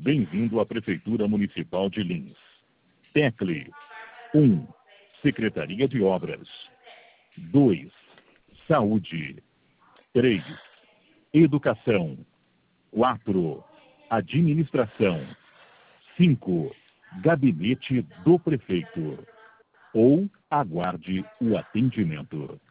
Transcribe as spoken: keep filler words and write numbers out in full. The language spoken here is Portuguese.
Bem-vindo à Prefeitura Municipal de Lins. Tecle um. Secretaria de Obras. dois. Saúde. três. Educação. quatro. Administração. cinco. Gabinete do Prefeito. Ou aguarde o atendimento.